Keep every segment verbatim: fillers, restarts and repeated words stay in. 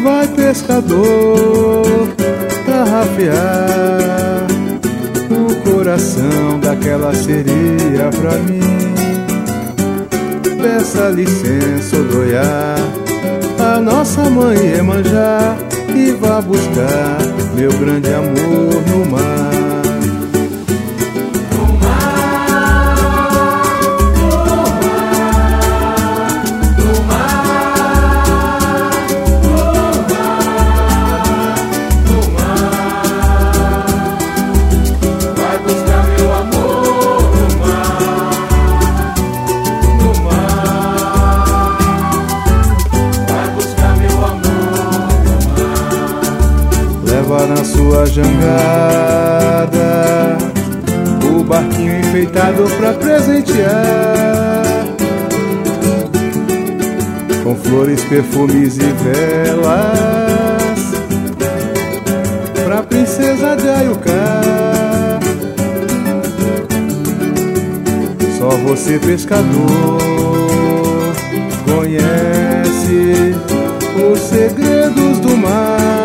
vai, pescador, tarrafear o coração daquela sereia pra mim. Peça licença, Odoiá, a nossa mãe Iemanjá, e vá buscar meu grande amor no mar. Na sua jangada o barquinho enfeitado pra presentear, com flores, perfumes e velas, pra princesa de Ayucá. Só você, pescador, conhece os segredos do mar,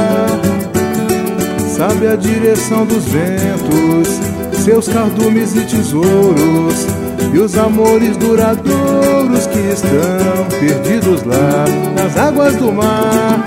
sabe a direção dos ventos, seus cardumes e tesouros, e os amores duradouros que estão perdidos lá nas águas do mar.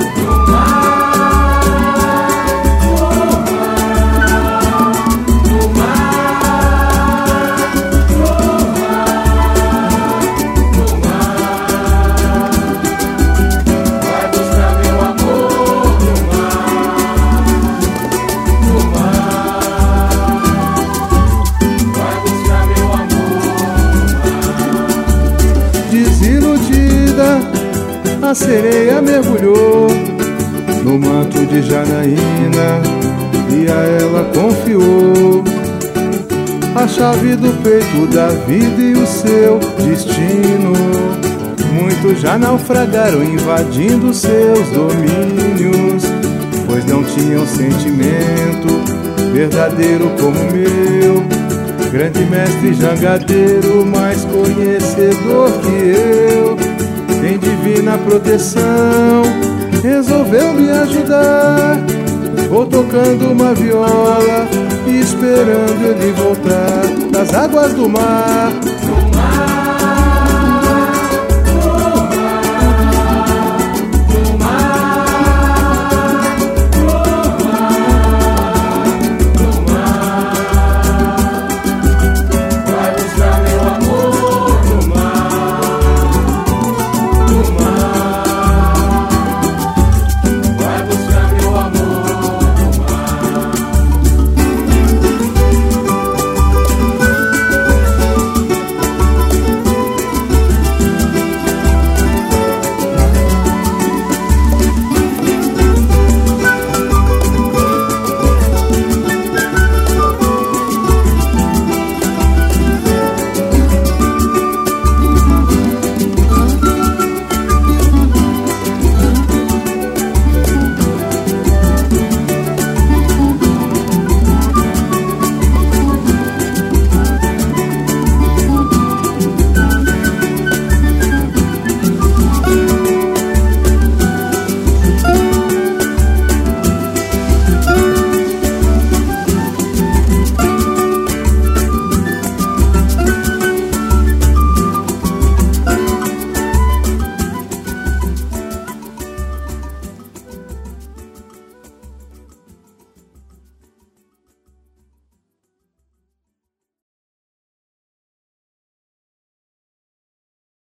A sereia mergulhou no manto de Janaína e a ela confiou a chave do peito da vida e o seu destino. Muitos já naufragaram invadindo seus domínios, pois não tinham sentimento verdadeiro como o meu. Grande mestre jangadeiro, mais conhecedor que eu, em divina proteção, resolveu me ajudar. Vou tocando uma viola e esperando ele voltar das águas do mar.